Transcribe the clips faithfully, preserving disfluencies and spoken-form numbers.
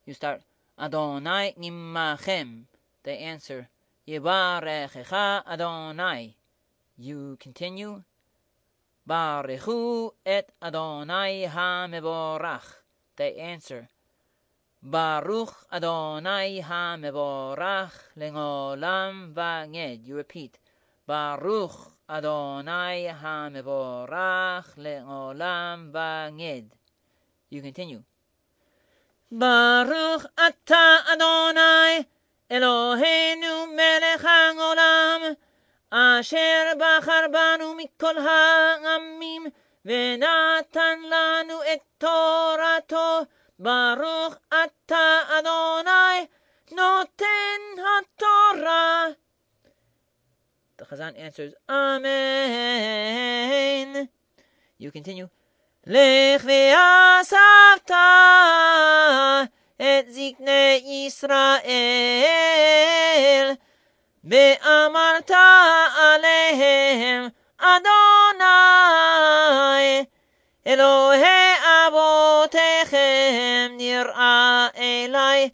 You start, Adonai Nimachem. They answer, Yevarechecha Adonai. You continue, Barechu et Adonai ha-mevorach. They answer, Baruch Adonai ha-mevorach le'olam va'ed. You repeat, Baruch Adonai ha-mevorach le'olam va'ed. You continue, Baruch ata Adonai Eloheinu melech ha'olam asher bachar banu mikol ha'amim venatan lanu et torato. Baruch ata Adonai noten haTorah. The Chazan answers, Amen. You continue, Lech ve'asavta et ziknei Yisrael ve'amarta alehem Adonai Elohei avotechem nir'a elai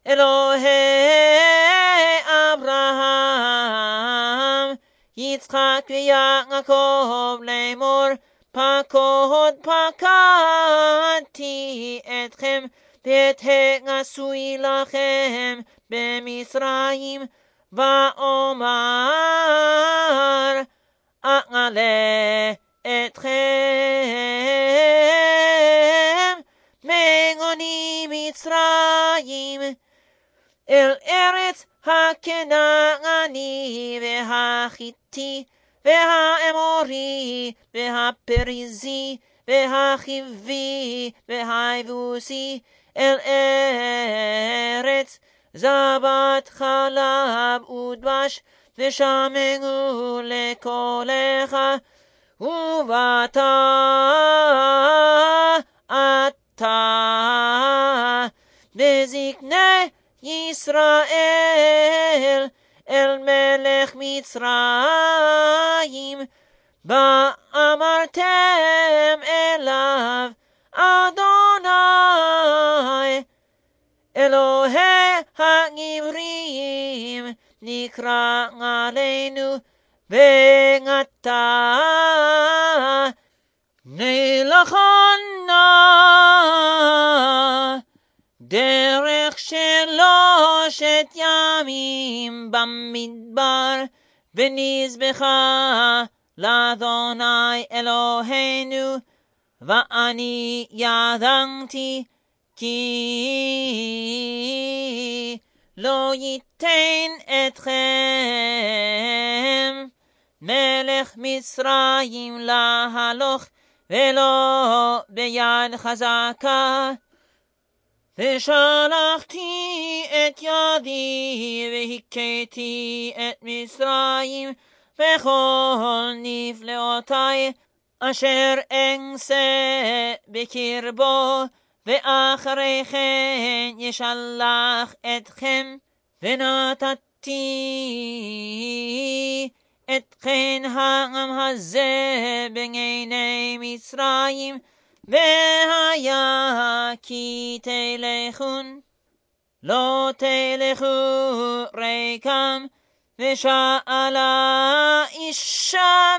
Elohei Abraham Yitzchak ve'Yaakov lemor Pakod pakadti etchem ve'et ha'asui lachem b'Mitzrayim va'omar a'ale etchem me'goni Mitzrayim el eretz ha'kena'ani ve'ha'chiti ve'ha'emori ve'ha'perizi ve'ha'chivi ve'ha'yevusi el eretz zabat chalab udvash ve'shamegu lekolecha uvata ata ve'ziknei Yisrael el melech Mitzrayim ba'amartem elav Adonai Elohei ha'givrim nikra aleinu ve'ngata neilachana derech sheloshet yamim bamidbar v'nizbecha l'Adonai Eloheinu va'ani yadanti ki lo yiten etchem melech Mitzrayim lahaloch velo beyad chazaka ושלחתי את ידי והכיתי את מצרים וכל נפלאותי אשר אעשה בקרבו ואחרי כן ישלח אתכם ונתתי אתכן העם הזה בעיני מצרים והיה כי תלכון לא תלכו ריקם ושאלה אישה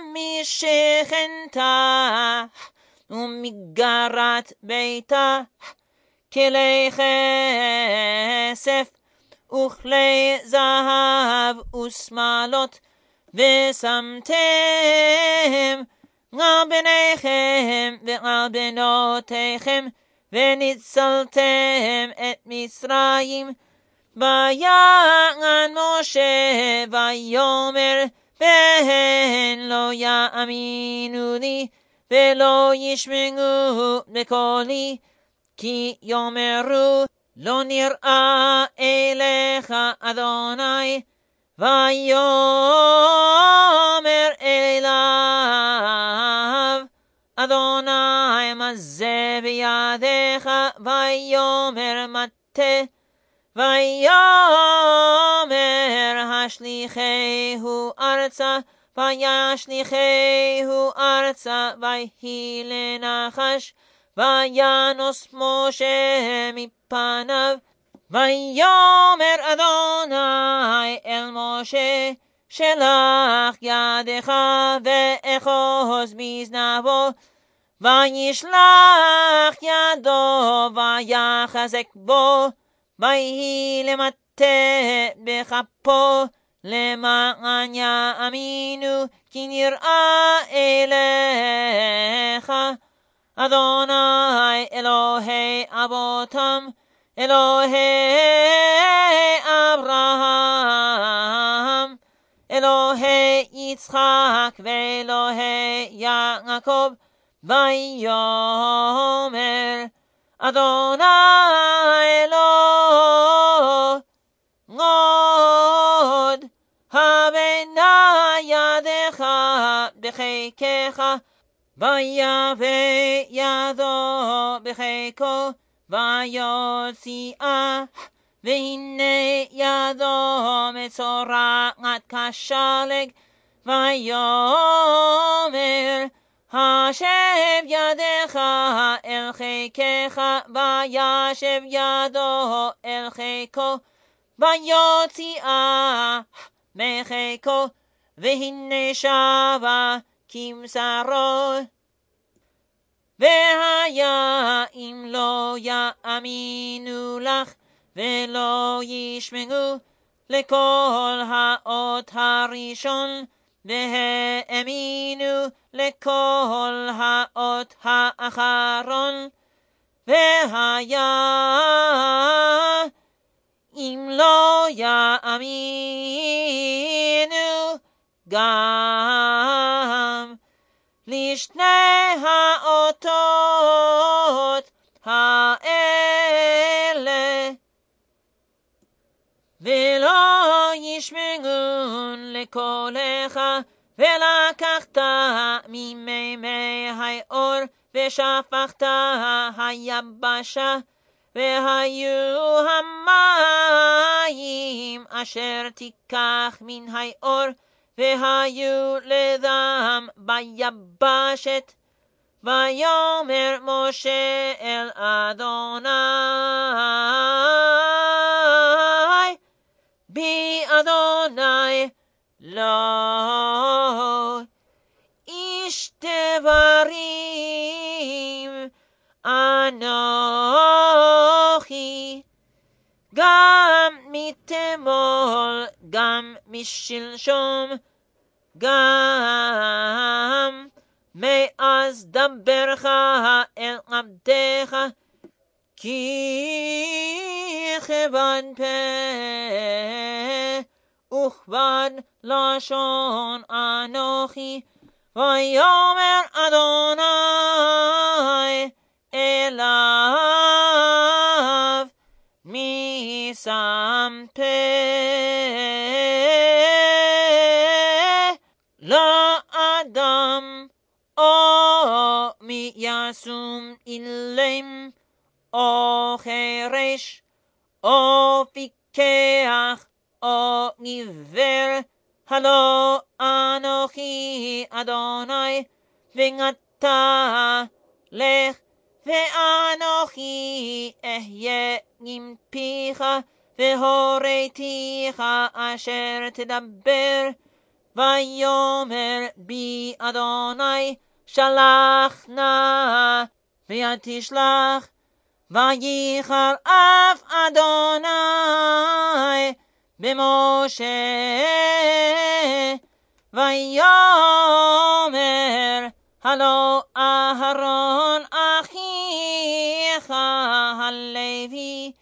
משכנתה ומגרת ביתה כלי כסף וכלי זהב ושמלות ושמתם על בניכם ועל בנותיכם וניצלתם את מצרים ויען משה ויאמר והן לא יאמינו לי ולא ישמעו בקולי כי יאמרו לא נראה אליך אדוני ויאמר אליו אדוני מה זה בידיך ויאמר מטה ויאמר השליחהו ארצה וישליחהו ארצה ויהי לנחש וינוס משה מפניו ויאמר אדוני אל משה, שלח ידך ואחוז בזנבו, וישלח ידו ויחזק בו, ויהי למטה בכפו, למען יאמינו כי נראה אליך אדוני אלוהי אבותם, אלוהי אברהם, אלוהי יצחק ואלוהי יעקב. ויאמר אדוני אלוהי עוד הבנה ידך בחיקך, ויבא ידו בחיקו ויוציאה, והנה ידו מצורעת כשלג. ויאמר השב ידך אל חיקך, וישב ידו אל חיקו, ויוציאה מחיקו, והנה שבה כבשרו. והיה אם לא יאמינו לך ולא ישמעו לכל האות הראשון, והאמינו לכל האות האחרון, והיה אם לא יאמינו גם לשני האותות האלה, ולא ישמעון לקולך, ולקחת ממימי האור ושפכת היבשה, והיו המים אשר תיקח מן האור, והיו לדם ביבשת. ויאמר משה אל אדוני, בי אדוני לא איש דברים אנוכי, גם מתמול גם משלשום, גם מאז דברך אל עבדך, כי כבד פה וכבד לשון אנוכי. ויאמר אדוני אליו, מי שם פה לאדם, או מי ישום אילם, או חרש, או פיקח, או עיוור, הלא אנוכי אדוני. ועתה לך, ואנוכי אהיה עם פיך, והוריתיך אשר תדבר. ויאמר בי אדוני, שלח נא, ותשלח. וייחר אף אדוני במשה, ויאמר הלא אהרון אחיך הלוי,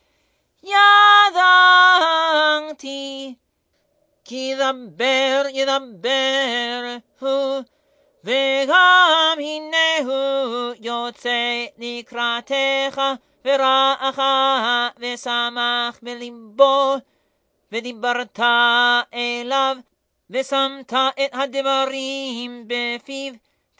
ידעתי כי דבר ידבר הוא, וגם הנה הוא יוצא לקראתך, ורעך ושמח בלבו, ודיברת אליו, ושמת את הדברים בפיו.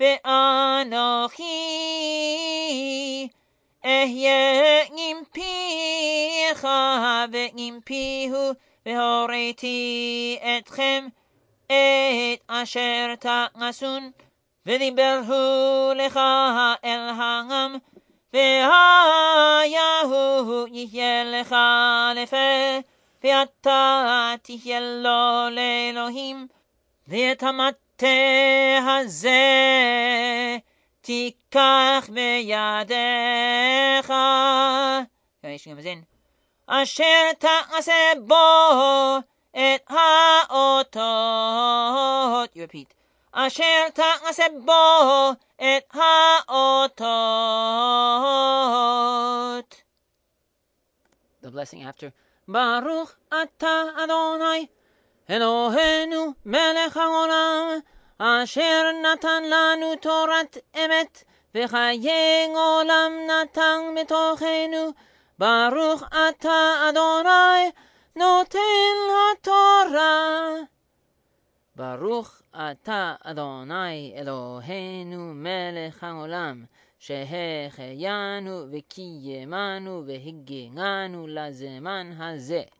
ואנוכי אהיה עם פיך ועם פיהו, והוריתי אתכם את אשר תעשון. ודיברו לך אל העם, והיהו יהיה לך לפה, ואתה תהיה לו לאלוהים, ואת המטה הזה תיקח בידיך. יש גם זין. אשר תעשה בו את האותות. You repeat. אשר תעשה בו את האותות. The blessing after. ברוך אתה אדוני אלוהינו מלך העולם, אשר נתן לנו תורת אמת, וחיי עולם נתן מתוכנו. ברוך אתה אדוני נותן התורה. ברוך אתה אדוני אלוהינו מלך העולם, שהחיינו וקיימנו והגיענו לזמן הזה.